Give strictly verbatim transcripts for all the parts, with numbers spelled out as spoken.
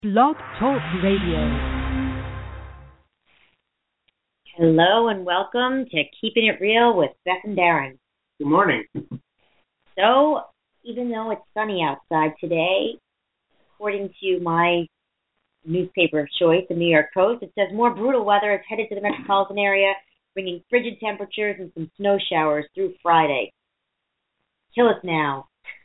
Blog Talk Radio. Hello and welcome to Keeping It Real with Beth and Darren. Good morning. So, even though it's sunny outside today, according to my newspaper of choice, the New York Post, it says more brutal weather is headed to the metropolitan area, bringing frigid temperatures and some snow showers through Friday. Kill us now.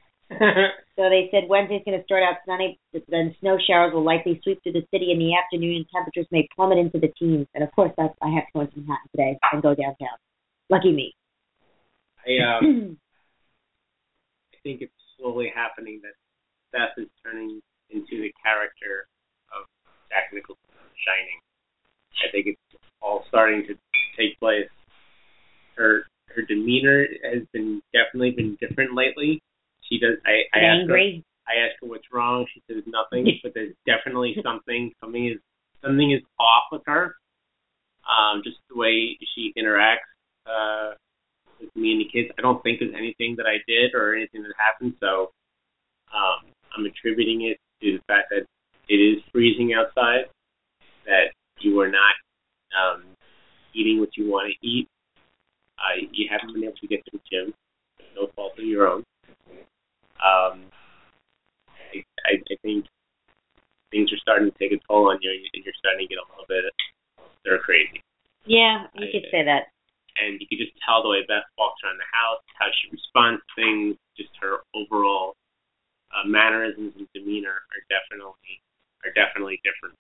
So they said Wednesday's going to start out sunny, then snow showers will likely sweep through the city in the afternoon and temperatures may plummet into the teens. And of course, that's, I have to go into Manhattan today and go downtown. Lucky me. I, um, I think it's slowly happening that Beth is turning into the character of Jack Nicholson in Shining. I think it's all starting to take place. Her her demeanor has been definitely been different lately. She does. I, I asked her. I asked her what's wrong. She says nothing, but there's definitely something. Something is something is off with her. Um, just the way she interacts uh, with me and the kids. I don't think there's anything that I did or anything that happened. So um, I'm attributing it to the fact that it is freezing outside. That you are not um, eating what you want to eat. Uh, you haven't been able to get to the gym. No fault of your own. Um, I, I, I think things are starting to take a toll on you, and you're starting to get a little bit stir crazy. Yeah, you I, could say that. And you could just tell the way Beth walks around the house, how she responds to things, just her overall uh, mannerisms and demeanor are definitely are definitely different.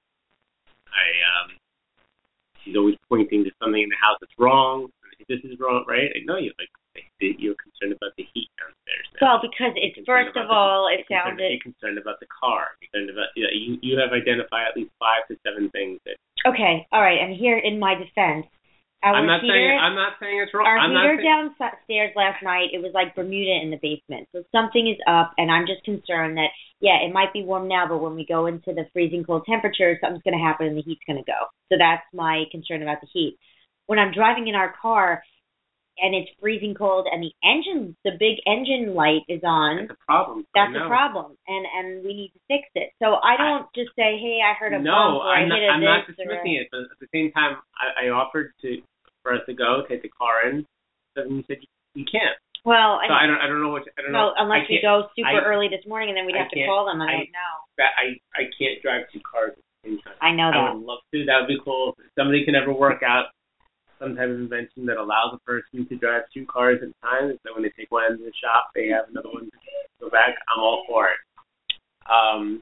I um, she's always pointing to something in the house that's wrong. This is wrong, right? I know you like you're concerned about the heat downstairs now. Well, because it's first of all, it sounded you're concerned about the car. You're concerned about you, know, you. You have identified at least five to seven things that. Okay, all right, and here in my defense, our I'm not heater, saying I'm not saying it's wrong. Our I'm heater not downstairs last night, it was like Bermuda in the basement. So something is up, and I'm just concerned that yeah, it might be warm now, but when we go into the freezing cold temperatures, something's going to happen and the heat's going to go. So that's my concern about the heat. When I'm driving in our car. And it's freezing cold, and the engine, the big engine light is on. That's a problem. That's a problem, and and we need to fix it. So I don't I, just say, hey, I heard a no, bump or I I'm not, hit a I'm this. not dismissing or, it, but at the same time, I, I offered to for us to go, take the car in, and you said you, you can't. Well, so I, I don't, I don't know what, I don't no, know. unless we go super I, early this morning, and then we'd have to call them. I, I don't know. I, I can't drive two cars at the same time. I know that. I would love to. That would be cool. If somebody can ever work out some type of invention that allows a person to drive two cars at a time, so when they take one into the shop, they have another one to go back. I'm all for it. Um,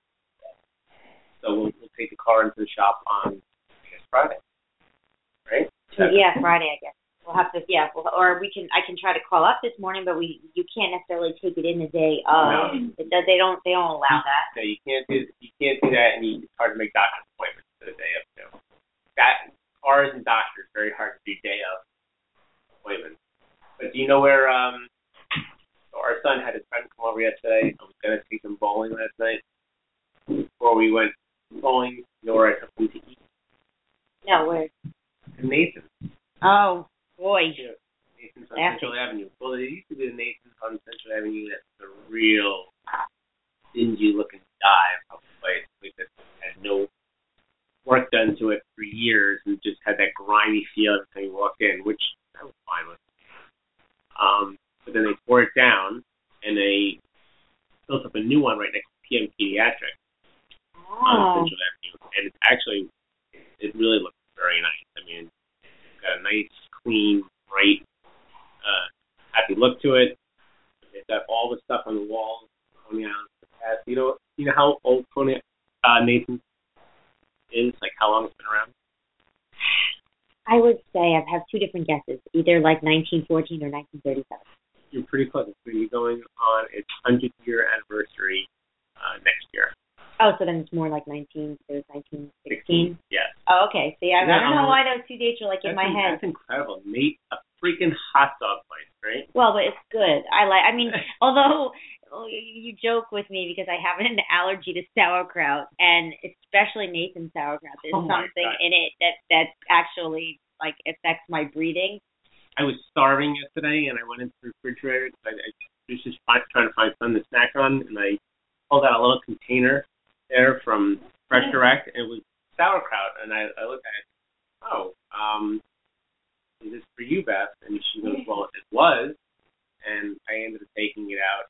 so we'll, we'll take the car into the shop on, I guess, Friday, right? Saturday. Yeah, Friday, I guess. We'll have to, yeah, we'll, or we can. I can try to call up this morning, but we you can't necessarily take it in the day of. No. It does, they don't they don't allow that. No, you can't do you can't do that, and you, it's hard to make doctor's appointments for the day of too. That. Cars and doctors, very hard to do day of appointments. But do you know where, um, so our son had his friend come over yesterday. I was going to take him bowling last night. Before we went bowling, you know where I took him to eat? No, where? To Nathan's. Oh, boy. Yeah, Nathan's on Nasty. Central Avenue. Well, there used to be the Nathan's on Central Avenue. That's a real dingy-looking dive of a place. Like that had no work done to it for years and just had that grimy feel every time you walked in, which I was fine with. Um, but then they tore it down and they built up a new one right next to P M Pediatric oh. on Central Avenue. And it's actually, it really looks very nice. I mean, it's got a nice, clean, bright, uh, happy look to it. It's got all the stuff on the walls, Coney Island. You know, you know how old Coney uh, Nathan is, like how long it's been around? I would say I've had two different guesses, either like nineteen fourteen or nineteen thirty-seven. You're pretty close. It's going to be going on its hundredth year anniversary uh, next year. Oh, so then it's more like nineteen, so it's nineteen sixteen? Yes. Oh, okay. See, I, I don't know why those two dates are like in my in, head. That's incredible. Nate, a freaking hot dog place, right? Well, but it's good. I like, I mean, although you joke with me because I have an allergy to sauerkraut, and especially Nathan's sauerkraut. There's oh something in it that that actually like affects my breathing. I was starving yesterday, and I went into the refrigerator because I, I was just find, trying to find something to snack on, and I pulled out a little container there from Fresh direct, and it was sauerkraut. And I, I looked at it, oh, um, is this for you, Beth? And she goes, well, it was. And I ended up taking it out,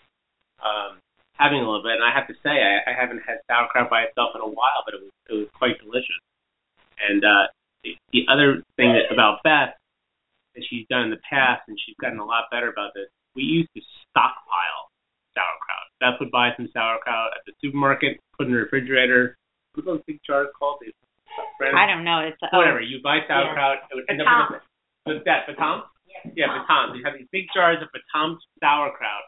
um, having a little bit. And I have to say, I, I haven't had sauerkraut by itself in a while, but it was it was quite delicious. And uh, the, the other thing that, about Beth that she's done in the past, and she's gotten a lot better about this, we used to stockpile sauerkraut. Beth would buy some sauerkraut at the supermarket, put it in the refrigerator. What are those big jars called? They, I don't know. It's whatever. Oh, you buy sauerkraut. Yeah. It would end Batam. up with What's that? Batam? Yeah, yeah Batam. You have these big jars of Batam sauerkraut.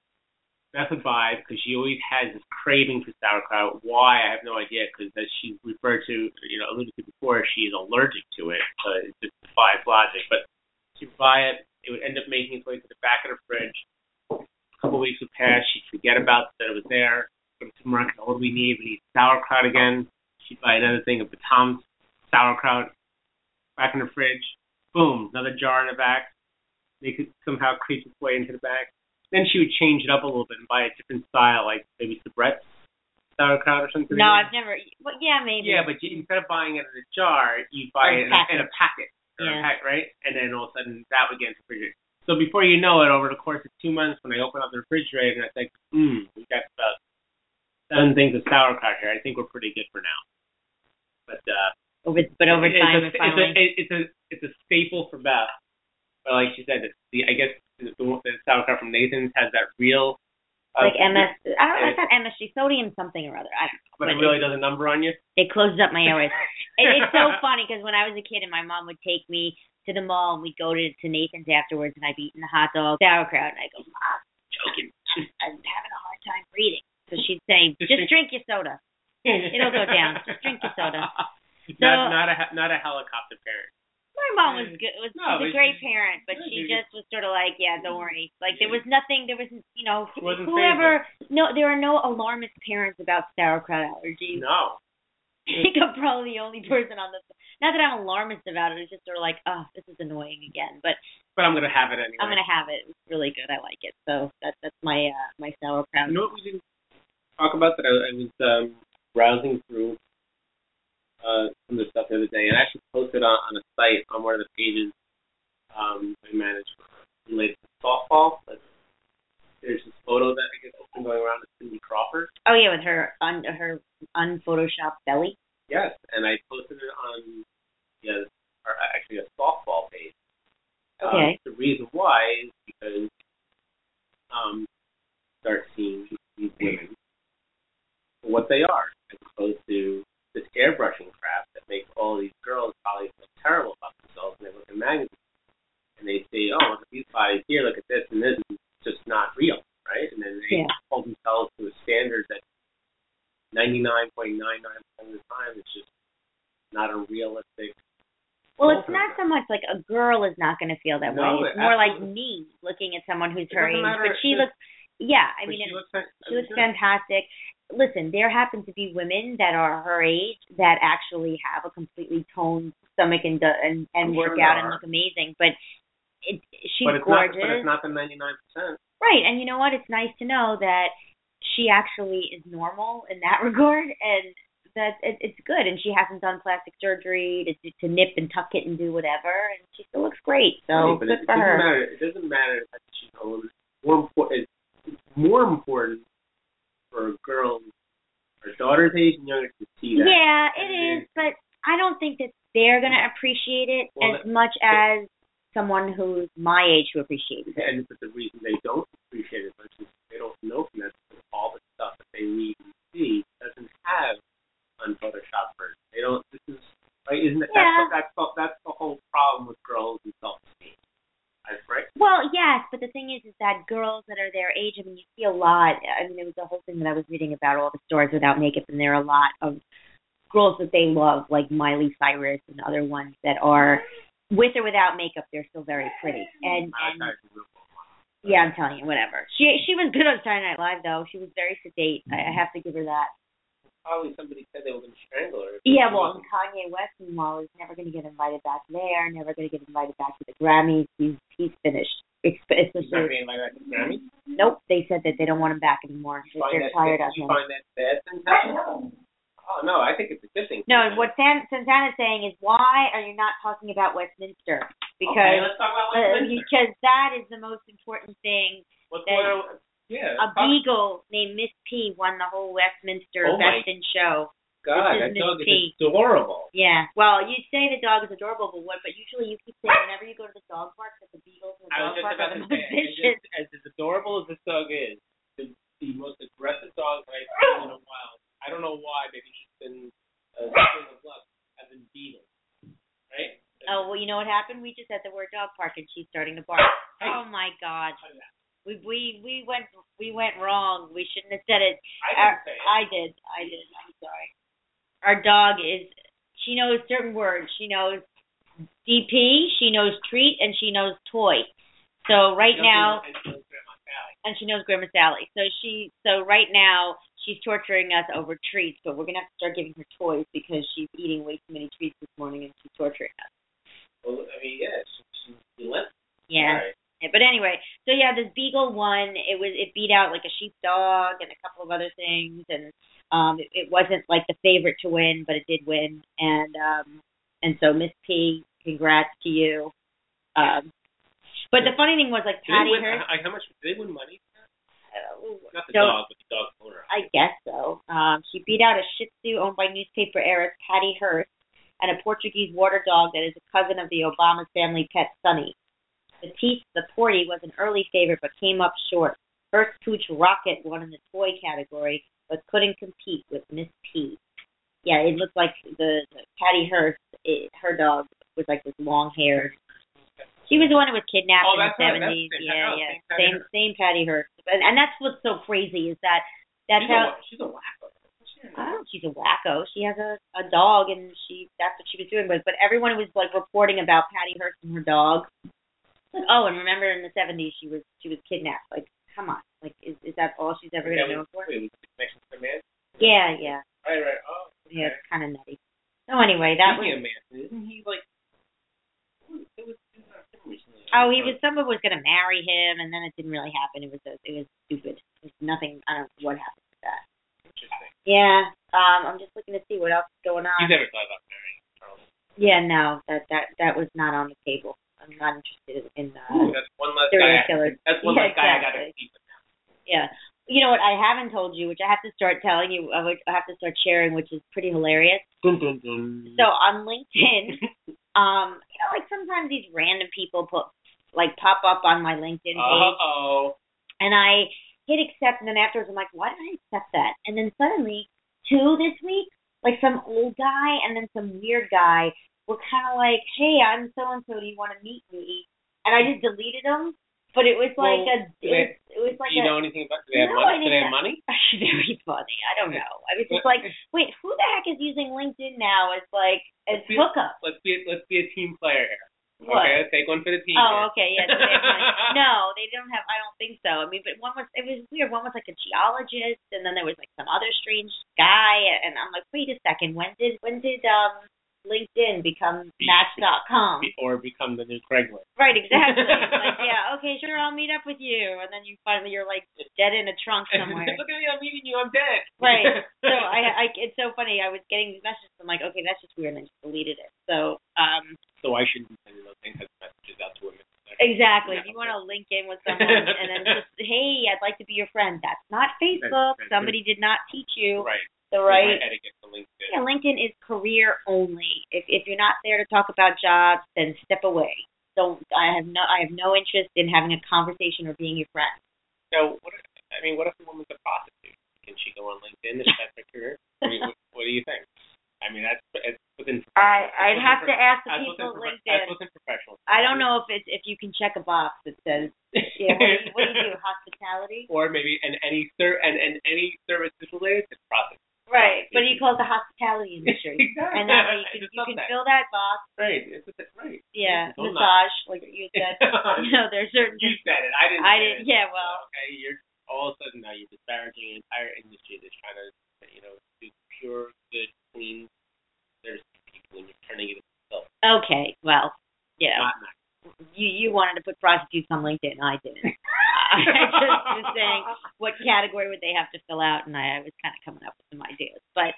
Beth would buy because she always has this craving for sauerkraut. Why? I have no idea, because as she referred to, you know, alluded to before, she is allergic to it. So it just defies logic. But she'd buy it. It would end up making its way to the back of the fridge. A couple of weeks would pass. She'd forget about that it was there. Go to the supermarket. What do we need? We need sauerkraut again. She'd buy another thing of Batam sauerkraut. Back in the fridge. Boom. Another jar in the back. They could somehow creep its way into the back. Then she would change it up a little bit and buy a different style, like maybe Sabret's sauerkraut or something. No, I've never. Well, yeah, maybe. Yeah, but you, instead of buying it in a jar, you buy it in a, in a packet. Or Yeah. a pack, right? And then all of a sudden that would get into the refrigerator. So before you know it, over the course of two months, when I open up the refrigerator and I think, hmm, we got about seven things of sauerkraut here. I think we're pretty good for now. But uh, over, but over it's time, a, it finally. it's a, it's a it's a staple for Beth. But like she said, the I guess the, the sauerkraut from Nathan's has that real uh, like M S, I don't know, it's not M S G, sodium something or other. I don't know. But, but it really does a number on you. It closes up my airways. it, it's so funny because when I was a kid and my mom would take me to the mall and we'd go to, to Nathan's afterwards and I'd be eating the hot dog, sauerkraut, and I go, Mom, I'm joking. I'm having a hard time breathing. So she'd say, just, just drink your soda. It'll go down. Just drink your soda. So, not not a not a helicopter parent. My mom was good. Was, no, was a great parent, but she just was sort of like, yeah, don't worry. Like there was nothing. There was, you know, whoever. No, there are no alarmist parents about sauerkraut allergies. No. I think I'm probably the only person on this. Not that I'm alarmist about it. It's just sort of like, oh, this is annoying again. But but I'm gonna have it anyway. I'm gonna have it. It's really good. I like it. So that's that's my uh, my sauerkraut. You know what we didn't talk about that I, I was um, browsing through. Uh, some of the stuff the other day, and I actually posted on, on a site on one of the pages um, I manage related to softball. But there's this photo that I guess has been going around of Cindy Crawford. Oh yeah, with her un her unphotoshopped belly. Yes, and I posted it on yeah, or actually a softball page. Okay. Um, the reason why is because um, start seeing these women for what they are, as opposed to this airbrushing crap that makes all these girls probably feel terrible about themselves, and they look in magazines and they say, oh, look at these bodies here, look at this, and this is just not real, right? And then they yeah. hold themselves to a standard that ninety-nine point nine nine percent of the time is just not a realistic. Well, it's not so much like a girl is not going to feel that no, way. It's more like me looking at someone who's her age, matter, but she looks. Yeah, I mean, she it, looks, she looks fantastic. Listen, there happen to be women that are her age that actually have a completely toned stomach and and, and work sure out and look amazing. But it, she's but it's gorgeous. Not, but it's not the ninety-nine percent. Right, and you know what? It's nice to know that she actually is normal in that regard, and that it, it's good. And she hasn't done plastic surgery to to nip and tuck it and do whatever, and she still looks great. So right, but good it, for it her. Matter. It doesn't matter that she's old. More important. It's more important for girls, her daughter's age and younger, to see that. Yeah, it is, but I don't think that they're going to appreciate it well, as much as someone who's my age who appreciates it. And but the reason they don't appreciate it much is they don't know from that all the stuff that they read and see doesn't have unphotoshopped version. They don't. This is right. Isn't it? Yeah. That's, that's that's the whole problem with girls and self-esteem. Right? Well, yes, but the thing is, is that girls that are their age, I mean, you see a lot. I mean, there was a whole thing that I was reading about all the stores without makeup, and there are a lot of girls that they love, like Miley Cyrus and other ones that are with or without makeup, they're still very pretty. And, and yeah, I'm telling you, whatever. She she was good on Saturday Night Live, though. She was very sedate. I, I have to give her that. Probably somebody said they were going to strangle her. Yeah, well, and Kanye West, meanwhile, is never going to get invited back there, never going to get invited back to the Grammys. He's he's finished. Especially, he's not being invited back to the Grammys? Nope, they said that they don't want him back anymore. They're that, tired did of you him. Find that bad sensation? Oh, no, I think it's a good thing. No, what San, Santana's saying is, why are you not talking about Westminster? Because okay, let's talk about uh, Westminster. because that is the most important thing. What's that going on? Yeah. A talk- beagle named Miss P won the whole Westminster Oh my Best in Show. God, that This is dog Miss is P. adorable. Yeah. Well, you say the dog is adorable, but what? But usually you keep saying whenever you go to the dog park that the beagles in the I was dog just park about are the to most say, vicious. as, as adorable as this dog is, the, the most aggressive dog that I've seen in a while. I don't know why. Maybe she's been uh, string of luck as in beagle, right? Oh well, you know what happened? We just said the word dog park and she's starting to bark. Hey. Oh my God. We we we went we went wrong. We shouldn't have said it. I didn't Our, say it. I did. I did. I'm sorry. Our dog is. She knows certain words. She knows D P. She knows treat, and she knows toy. So right now, And she knows Grandma Sally. and she knows Grandma Sally. So she. So right now, she's torturing us over treats. But we're gonna have to start giving her toys because she's eating way too many treats this morning, and she's torturing us. Well, I mean, yeah, she, she's relentless. Yeah. All right. Yeah, but anyway, so yeah, this beagle won. It was it beat out like a sheepdog and a couple of other things, and um, it, it wasn't like the favorite to win, but it did win. And um, and so Miss P, congrats to you. Um, but the funny thing was like Did they Patty win, Hearst. uh, how much did they win money? Uh, Not the so, dog, but the dog owner. I guess so. Um, she beat out a Shih Tzu owned by newspaper heiress Patty Hearst and a Portuguese water dog that is a cousin of the Obama family pet Sunny. Batiste the Porty was an early favorite but came up short. Hearst Pooch Rocket won in the toy category but couldn't compete with Miss P. Yeah, it looked like the, the Patty Hearst, it, her dog was like with long hair. She was the one who was kidnapped Oh, in the that's right, that's seventies. the same- Yeah, oh, yeah, same Patty same Hearst. same Patty Hearst. And, and that's what's so crazy is that that's she's how. A, she's a wacko. I don't know if she's a wacko. She has a, a dog, and she that's what she was doing. But but everyone was like reporting about Patty Hearst and her dog. Like, oh, and remember in the seventies she was she was kidnapped. Like, come on, like is is that all she's ever gonna Yeah, know for? Wait, was it Connection to the Man? Yeah, yeah, Right, right. Oh, okay. yeah. It's kind of nutty. So anyway, that Speaking was. of Manson, isn't he like? It was, it was not him recently. Oh, he was. Someone was gonna marry him, and then it didn't really happen. It was a, it was stupid. It was nothing. I don't know what happened with that. Interesting. Yeah. Um, I'm just looking to see what else is going on. You never thought about marrying Charles. Yeah, no, that that that was not on the table. I'm not interested in. Uh, Ooh, that's one less serial guy. killers. That's one Yeah, less guy I got exactly. to keep. Yeah. You know what I haven't told you, which I have to start telling you, I would- I have to start sharing, which is pretty hilarious. Dun, dun, dun. So on LinkedIn, um, you know, like sometimes these random people put like pop up on my LinkedIn page, Uh-oh. and I hit accept, and then afterwards I'm like, why did I accept that? And then suddenly, two this week, like some old guy and then some weird guy were kind of like, hey, I'm so and so, do you want to meet me? And I just deleted them. But it was like Well, a, it was, it was like Do you a, know anything about? Do they have No, I money? Do they didn't have money? very funny. I don't know. I was just like, wait, who the heck is using LinkedIn now as like as Let's be- hookup? Let's be let's be a team player here. What? Okay, let's take one for the team. Oh, here. okay, yeah. So they have money. No, they don't have. I don't think so. I mean, but one was it was weird. One was like a geologist, and then there was like some other strange guy, and I'm like, wait a second. When did when did um LinkedIn become Match dot com? Be- or become the new Craigslist. Right, exactly. Like, yeah, okay, sure, I'll meet up with you, and then you finally you're like dead in a trunk somewhere. Look at me, I'm meeting you. I'm dead. Right. So I, I, it's so funny. I was getting these messages. I'm like, okay, that's just weird, and I just deleted it. So, um, So I shouldn't be sending those things as messages out to women. exactly. If Yeah, you okay. want to link in with someone and then just, hey, I'd like to be your friend. That's not Facebook. That's- that's Somebody did not teach you Right. the right. My etiquette to LinkedIn. Yeah, LinkedIn is career only. If if you're not there to talk about jobs, then step away. Don't. I have no. I have no interest in having a conversation or being your friend. So what? If, I mean, what if a woman's a prostitute? Can she go on LinkedIn? Is that her career? I mean, what, what do you think? I mean, that's it's within. I I'd within have to pro- ask the that's people within, at prof- That's LinkedIn. within professional. I don't know if it's if you can check a box that says, yeah, what do you, what do, you do? Hospitality? Or maybe and any ser- and, and any services related to prostitutes. Right, but you call it the hospitality industry, Exactly. and that way you can It's you a can subset. fill that box. Right. It's a, right. Yeah, Don't massage, like you said. You know, there's certain. You said it. I didn't. I say didn't. it. Yeah, well. Okay, you're all of a sudden now you're disparaging an entire industry that's trying to, you know, do pure, good, clean, thirsty people, and you're turning it into self. Okay, well, you know, Not nice. you you wanted to put prostitutes on LinkedIn. I didn't. I just was saying what category would they have to fill out, and I, I was kind of coming up with some ideas. But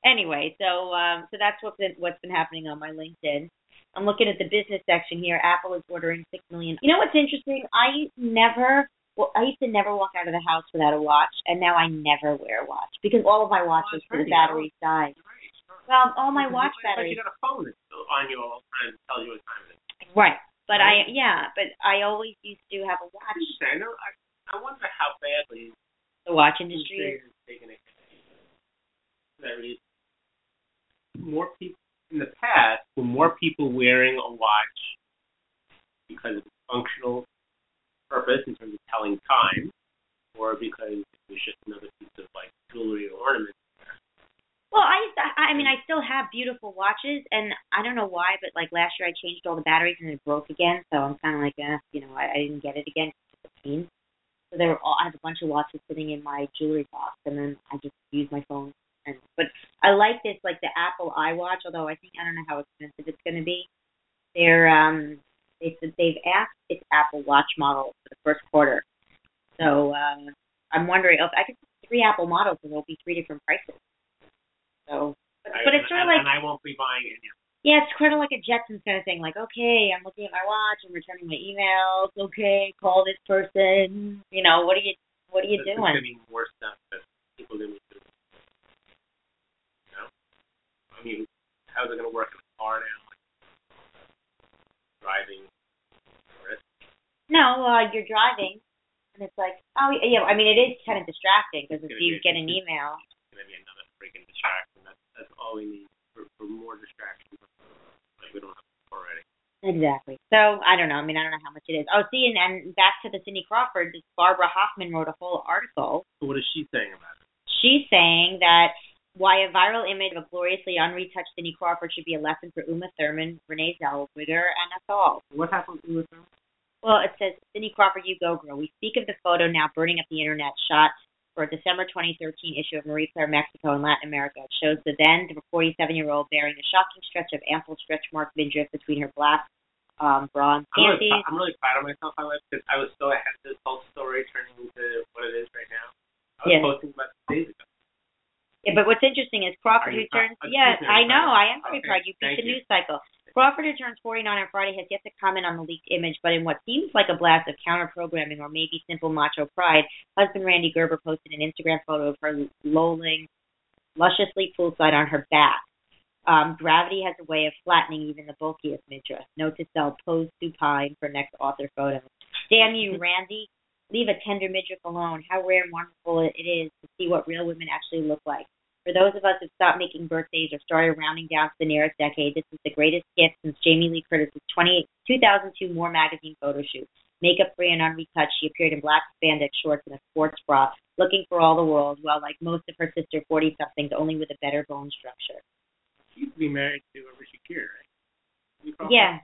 Anyway, so um, so that's what's been what's been happening on my LinkedIn. I'm looking at the business section here. Apple is ordering six million. You know what's interesting? I never, well, I used to never walk out of the house without a watch, and now I never wear a watch because all of my watches, well, the batteries died. Right. Well, all my Well, watch you, batteries. But you got a phone that's still on you all the time that tells you what time it is. Right, but Right. I yeah, but I always used to have a watch. I know. I, I wonder how badly The watch industry is. is taking it. There is more people in the past were more people wearing a watch because of its functional purpose in terms of telling time, or because it was just another piece of like jewelry or ornament. Well, I used to, I mean, I still have beautiful watches, and I don't know why, but like last year I changed all the batteries and it broke again, so I'm kind of like, eh, you know, I, I didn't get it again. It's a pain. So there were all, I have a bunch of watches sitting in my jewelry box, and then I just use my phone. And but I like this, like the Apple iWatch, although I think I don't know how expensive it's going to be. They're um they said they've asked its Apple Watch model for the first quarter, so uh, I'm wondering if I could put three Apple models and there'll be three different prices. So, but, I, but it's sort of and, like and I won't be buying any. yeah, it's kind of like a Jetsons kind of thing. Like, okay, I'm looking at my watch, I'm returning my emails. Okay, call this person. You know, what are you what are you There's doing? going to be more stuff that people are going to be doing. You know, I mean, how's it going to work in a car now? Like, driving, risk. No, uh, you're driving, and it's like, oh yeah. I mean, it is kind of distracting because if It's you gonna be- get an email. It's going to be another freaking distraction. That's that's all we need for, for more distractions. Like we don't have already. Exactly. So I don't know. I mean, I don't know how much it is. Oh, see, and, and back to the Cindy Crawford. Barbara Hoffman wrote a whole article. So what is she saying about it? She's saying that why a viral image of a gloriously unretouched Cindy Crawford should be a lesson for Uma Thurman, Renee Zellweger, and us all. What happened to her? Well, it says, Cindy Crawford, you go, girl. We speak of the photo now burning up the internet, shot for a December twenty thirteen issue of Marie Claire Mexico in Latin America. It shows the then forty-seven-year-old bearing a shocking stretch of ample stretch mark midriff between her black um, bra and I'm really, panties. I'm really proud of myself, I was, because I was so ahead of this whole story turning into what it is right now. I was Yeah. posting about it days ago. Yeah, but what's interesting is Crawford, Are you who turns, proud? yeah, Excuse me, I I'm know, proud. I am very Okay, proud. You beat thank the you. news cycle. Crawford, who turns forty-nine on Friday, has yet to comment on the leaked image, but in what seems like a blast of counter-programming or maybe simple macho pride, husband Randy Gerber posted an Instagram photo of her lolling lusciously poolside on her back. Um, gravity has a way of flattening even the bulkiest midriff. Note to self, pose supine for next author photo. Damn you, Randy. Leave a tender midriff alone. How rare and wonderful it is to see what real women actually look like. For those of us who stopped making birthdays or started rounding down to the nearest decade, this is the greatest gift since Jamie Lee Curtis's two thousand two More magazine photo shoot. Makeup-free and unretouched, she appeared in black spandex shorts and a sports bra, looking for all the world, while like most of her sister forty-somethings, only with a better bone structure. She used to be married to Rishi Kapoor, right? You probably- Yeah.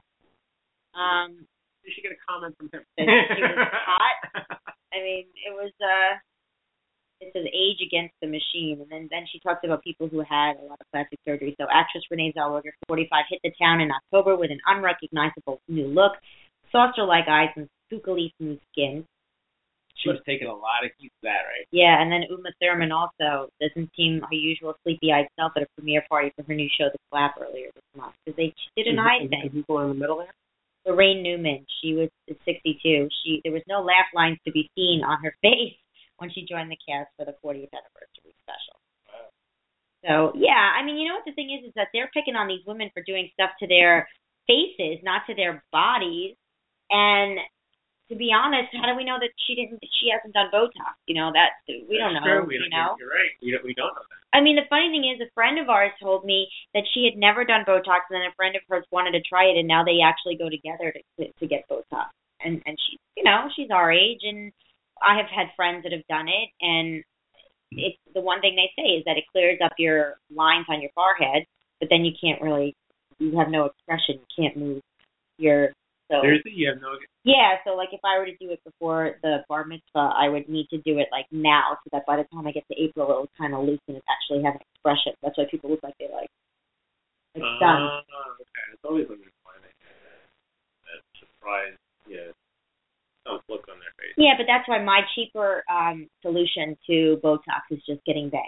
Um, You should get a comment from him. that she was hot. I mean, it was, uh, it says age against the machine. And then, then she talks about people who had a lot of plastic surgery. So actress Renee Zellweger, forty-five, hit the town in October with an unrecognizable new look, saucer-like eyes, and spookily smooth skin. She was taking a lot of heat to that, right? Yeah, and then Uma Thurman also doesn't seem her usual sleepy-eyed self at a premiere party for her new show, The Clap, earlier this month. Because they she did an eye thing. People in the middle there? Lorraine Newman, she was sixty-two. She There was no laugh lines to be seen on her face when she joined the cast for the fortieth anniversary special. Wow. So, yeah, I mean, you know what the thing is, is that they're picking on these women for doing stuff to their faces, not to their bodies. And to be honest, how do we know that she didn't? She hasn't done Botox. You know that we don't That's know. True. We you don't, know. You're right. We don't, we don't know that. I mean, the funny thing is, a friend of ours told me that she had never done Botox, and then a friend of hers wanted to try it, and now they actually go together to to, to get Botox. And and she, you know, she's our age, and I have had friends that have done it, and it's the one thing they say is that it clears up your lines on your forehead, but then you can't really, you have no expression, you can't move your. So, Seriously, you have no. yeah, so like if I were to do it before the bar mitzvah, I would need to do it like now, so that by the time I get to April, it will kind of loosen and actually have an expression. That's why people look like they like like Uh, stunned. okay. It's always when they're finding that surprise, yeah, some look on their face. Yeah, but that's why my cheaper um solution to Botox is just getting bangs.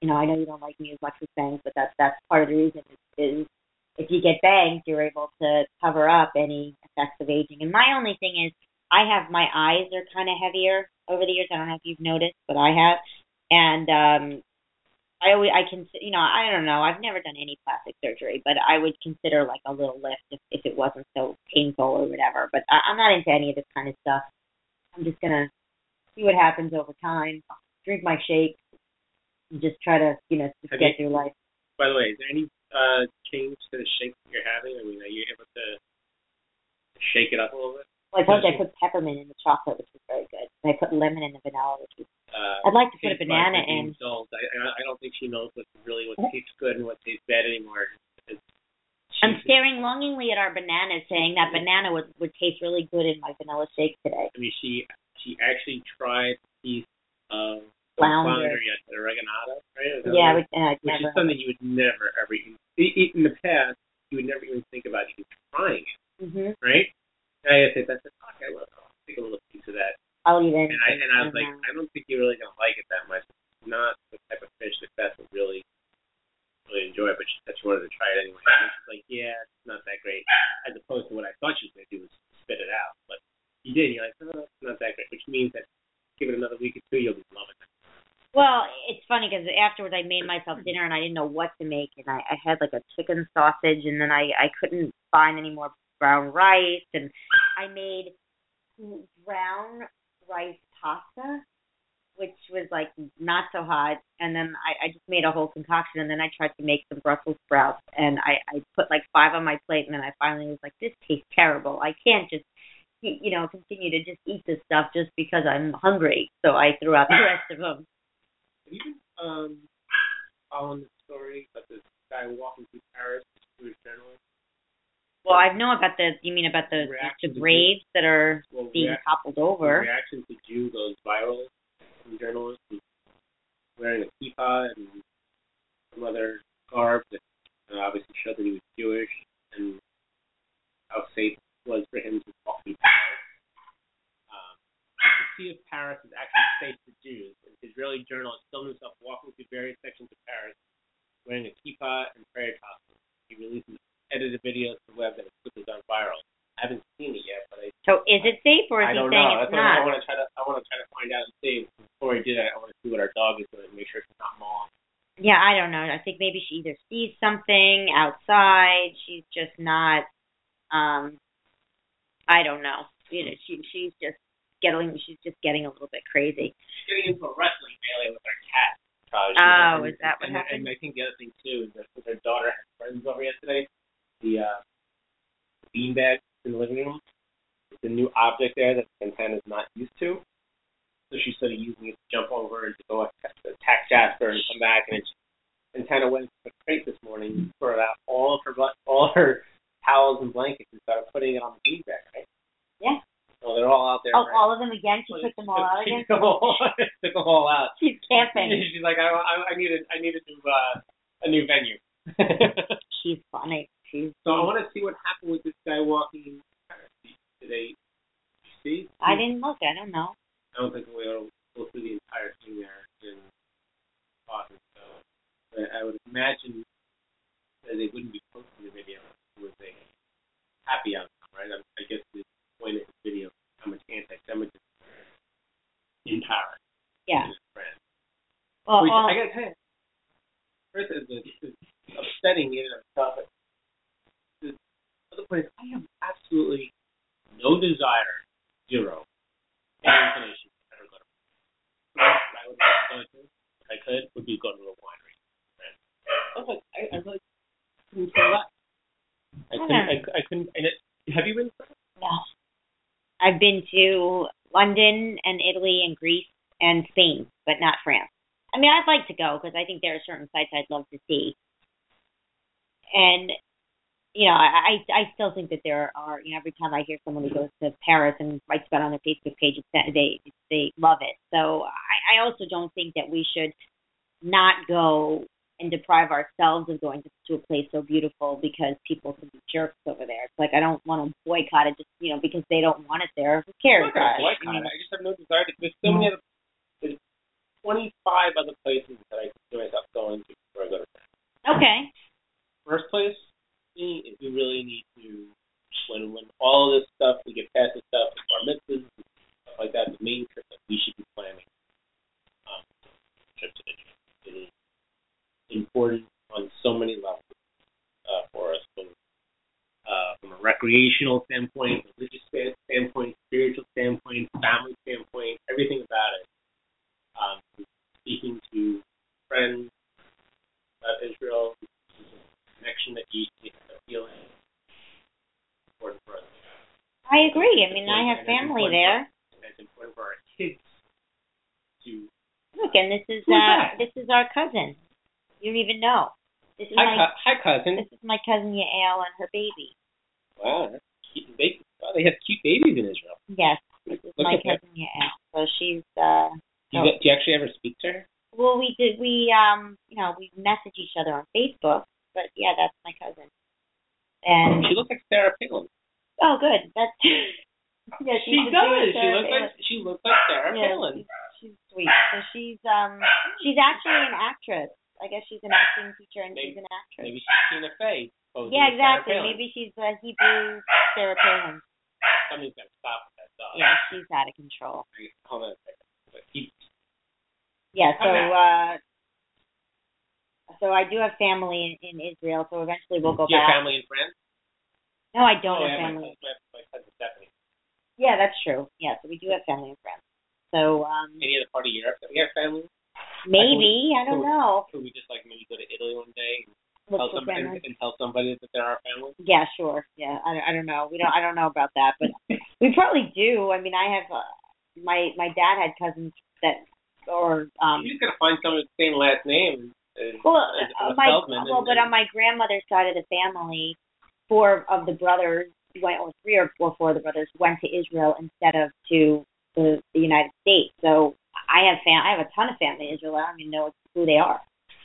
you know, I know you don't like me as much with bangs, but that's that's part of the reason is, is if you get bangs, you're able to cover up any effects of aging. And my only thing is, I have my eyes are kind of heavier over the years. I don't know if you've noticed, but I have, and um, I always I can you know I don't know. I've never done any plastic surgery, but I would consider like a little lift if, if it wasn't so painful or whatever. But I, I'm not into any of this kind of stuff. I'm just gonna see what happens over time. Drink my shake. And just try to you know just get through life. By the way, is there any uh, change to the shake that you're having? I mean, are you able to shake it up a little bit? Well, I told you I put peppermint in the chocolate, which was very good. And I put lemon in the vanilla, which was. Uh, I'd like to put a banana in. I, I don't think she knows what really what tastes good and what tastes bad anymore. It's, I'm staring longingly at our bananas, saying that banana would would taste really good in my vanilla shake today. I mean, she she actually tried a piece of flounder, the oregano, right? Yeah, which, uh, which is something you would never ever eat. eat. In the past, you would never even think about even trying it, mm-hmm. right? And I said, that's okay, well, I'll take a little piece of that. I'll eat it. And I, and I was like, I don't think you're really going to like it that much. It's not the type of fish that Beth would really, really enjoy, but she said she wanted to try it anyway. And she's like, yeah, it's not that great, as opposed to what I thought she was going to do was spit it out. But you did, and you're like, oh, it's not that great, which means that give it another week or two, you'll be loving it. Well, it's funny because afterwards I made myself dinner and I didn't know what to make, and I, I had like a chicken sausage, and then I, I couldn't find any more brown rice, and I made brown rice pasta, which was like not so hot, and then I, I just made a whole concoction, and then I tried to make some Brussels sprouts, and I, I put like five on my plate, and then I finally was like, this tastes terrible. I can't just, you know, continue to just eat this stuff just because I'm hungry, so I threw out the rest of them. Have you been um, following the story about this guy walking through Paris, this Jewish journalist? Well, I know about the, you mean about the, the graves that are well, being react, toppled over. The reaction to Jew goes viral from journalists wearing a kippah and some other garb that uh, obviously showed that he was Jewish and how safe it was for him to walk through Paris. Um, to see if Paris is actually safe for Jews, an Israeli journalist filmed himself walking through various sections of Paris wearing a kippah and prayer costume. He released an edited video to the web that has quickly gone viral. I haven't seen it yet, but I. So is it safe or is I he don't saying know. it's That's not? I want to try to. I want to try to find out and see. Before I do that, I want to see what our dog is doing. Make sure it's not mauled. Yeah, I don't know. I think maybe she either sees something outside. She's just not. Um, I don't know. You know, she she's just getting. She's just getting a little bit crazy. She's getting into a wrestling melee with her cat. Uh, oh, and, is that what and, happened? And I think the other thing too is that with her daughter had friends over yesterday. The uh, beanbag in the living room. It's a new object there that Santana is not used to. So she started using it to jump over and to go attack Jasper and come back. And Santana went to the crate this morning, sorted out all of her all her towels and blankets and started putting it on the beanbag, right? Yeah. So they're all out there. Oh, right? all of them again? She well, took them all out again? Took them all, took them all out. She's camping. She's like, I, I, I need a, I need a new, uh, a new venue. She's funny. She's so I want to see what happened with this guy walking in Paris. Did they see? I didn't look. I don't know. I don't think we'll go through the entire thing there in Boston. So but I would imagine that they wouldn't be posting the video with a happy outcome, right? I, I guess the point of the video is how much anti-Semitism in Paris. Yeah. Well, Which, well, I gotta tell you, first it's, it's upsetting in and of itself. The other point is, I have absolutely no desire, zero, any inclination to ever go to France. I would like to go to, if I could, would be go to a winery. I was like, I, I really couldn't care less. I couldn't, I, I couldn't, and it, have you been to France? No. I've been to London and Italy and Greece and Spain, but not France. I mean, I'd like to go because I think there are certain sites I'd love to see. And, you know, I I still think that there are, you know, every time I hear someone who goes to Paris and writes about it on their Facebook page, they they love it. So I, I also don't think that we should not go and deprive ourselves of going to, to a place so beautiful because people can be jerks over there. It's like I don't want to boycott it just, you know, because they don't want it there. Who cares? I'm not going to boycott it. I just have no desire to. There's so many other twenty-five other places that I can see myself going to before I go to France. Okay. First place, me, is we really need to, when when all of this stuff, we get past this stuff, bar mitzvahs, stuff like that, the main trip that we should be planning, um, trip to Israel. It is important on so many levels uh, for us, both uh, from a recreational standpoint, religious standpoint, spiritual standpoint, family standpoint, everything about it. Um, speaking to friends about Israel, the connection that you get a feeling important for us. I agree. I mean, I have family there. And it's important for our kids to. Look, and this is Who's uh, that? this is our cousin. You don't even know. This is Hi, my cu- hi, cousin. this is my cousin Yael and her baby. Wow, that's cute and baby. Wow, they have cute babies in Israel. Yes, this is Look my at that. cousin Yael. So she's uh. Do you, do you actually ever speak to her? Well, we did. We um, you know, we message each other on Facebook. But yeah, that's my cousin. And She looks like Sarah Palin. oh, good. That's yeah. She she's does. doing She Sarah looks Palin. like she looks like Sarah Yeah, Palin. she's, she's sweet. So she's um, she's actually an actress. I guess she's an acting teacher and Maybe- she's an actress. Maybe she's Tina Fey. posing Yeah, as Sarah exactly. Palin. Maybe she's the Hebrew Sarah Palin. Somebody's got to stop with that dog. Yeah, she's out of control. Hold on a second. But keep, Yeah, so Okay. uh, so I do have family in, in Israel. So eventually we'll go do you have back. family and friends? No, I don't oh, have yeah, family. My, my, my cousin Stephanie. Yeah, that's true. Yeah, so we do have family and friends. So um, Any other part of Europe that we have family? maybe I don't could- know. Could we just like maybe go to Italy one day and Look tell for somebody family. and tell somebody that they're our family? Yeah, sure. Yeah, I, I don't know. We don't. I don't know about that, but we probably do. I mean, I have uh, my my dad had cousins that or um. You're just gonna find someone with the same last name. As, Well, as, uh, as my Feldman well, and, but on my grandmother's side of the family, four of the brothers went, or three or four, four of the brothers went to Israel instead of to the, the United States. So I have fam- I have a ton of family in Israel. I don't even know who they are.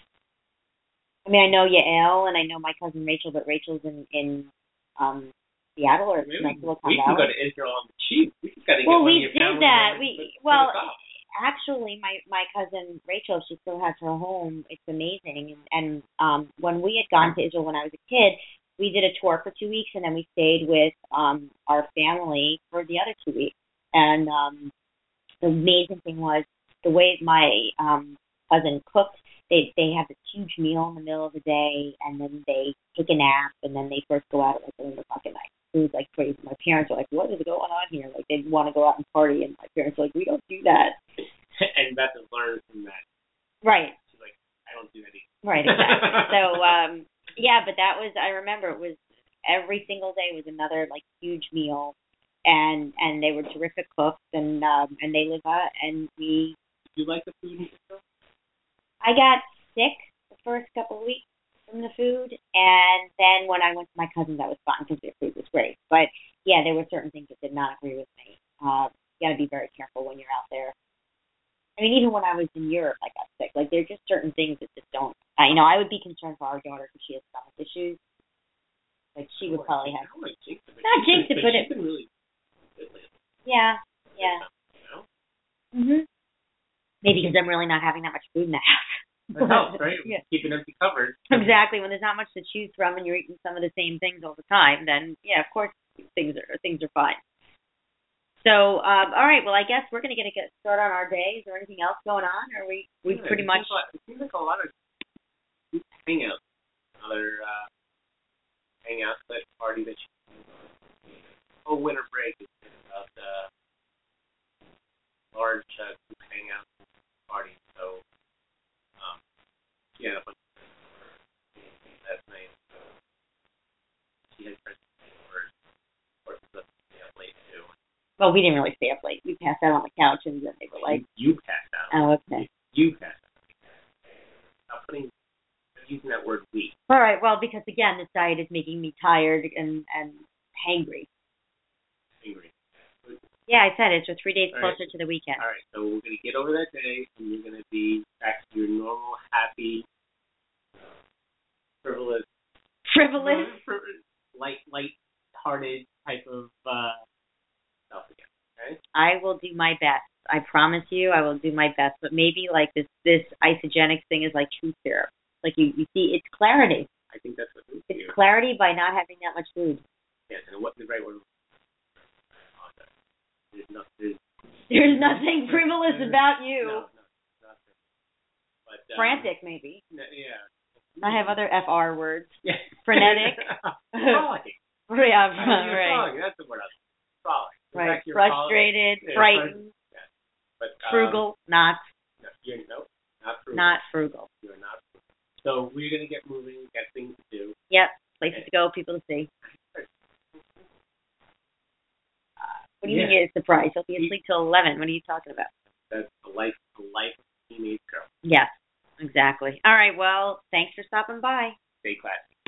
I mean, I know Yael and I know my cousin Rachel, but Rachel's in in um Seattle or Maybe Silicon we can Valley. go to Israel on the cheap. We just gotta get Well, one we of your did family that. members We to- to well, the top. actually, my my cousin Rachel, she still has her home. It's amazing. And, and um, when we had gone to Israel when I was a kid, we did a tour for two weeks, and then we stayed with um our family for the other two weeks. And um, the amazing thing was the way my um cousin cooked. They they have this huge meal in the middle of the day, and then they take a nap, and then they first go out at like eleven o'clock at night. It was like crazy. My parents were like, "What is going on here?" Like they want to go out and party, and my parents were like, "We don't do that." And Beth has learned from that. Right. She's like, I don't do that either. Right. Exactly. so um, yeah, but that was I remember it was every single day was another like huge meal, and and they were terrific cooks, and um, and they live out, and we. Do you like the food in Israel? I got sick the first couple of weeks from the food, and then when I went to my cousins, that was fine because their food was great. But yeah, there were certain things that did not agree with me. Uh, you got to be very careful when you're out there. I mean, even when I was in Europe, I got sick. Like, there are just certain things that just don't. Uh, you know, I would be concerned for our daughter because she has stomach issues. Like, she would probably have. I don't like jinx it, but Not she's jinx been- it, but she's it- been really good lately. Yeah, yeah. You know? Mhm. Maybe because I'm really not having that much food in the house. That helps, right? Yeah. Keep an empty cupboard. Exactly. When there's not much to choose from and you're eating some of the same things all the time, then yeah, of course things are things are fine. So, um, all right. Well, I guess we're gonna get a get start on our day. Is there anything else going on? Or we we Yeah, pretty it much. Seems like, it seems like a lot of hangouts. Another uh, hangout slash party that you. Oh, winter break is about the large uh, group hangout party. So, um, yeah, a bunch of friends were last night. So she had friends over. Of course, it's up stay up late too. Well, we didn't really stay up late. We passed out on the couch, and then they were like, you, you passed out. "Oh, okay." You passed out. Stop putting using that word we. All right. Well, because again, this diet is making me tired and and hangry. Angry. Yeah, I said it. So three days All right. closer to the weekend. All right, so we're gonna get over that day, and you're gonna be back to your normal, happy, frivolous, Frivolous. light, light-hearted type of uh, self again. Okay. I will do my best. I promise you, I will do my best. But maybe like this this isogenics thing is like truth serum. Like you, you see, it's clarity. I think that's what it is. It's clarity by not having that much food. Yes, and what the right word. There's no, there's, There's nothing frivolous about you. No, no, nothing. But, um, frantic, maybe. Yeah. I have other F R words. Yeah. Frenetic. Frolic. Yeah, I mean, right. frolic. That's the word I was frolic. Right. Frustrated, frolic. frightened, Yeah. But, um, frugal, not. No, you're, no, not frugal. Not frugal. You're not frugal. So we're going to get moving, get things to do. Yep. Places to go, people to see. What do you yeah. mean you're surprised? You'll be asleep till eleven. What are you talking about? That's the life, the life of a teenage girl. Yes, exactly. All right, well, thanks for stopping by. Stay classy.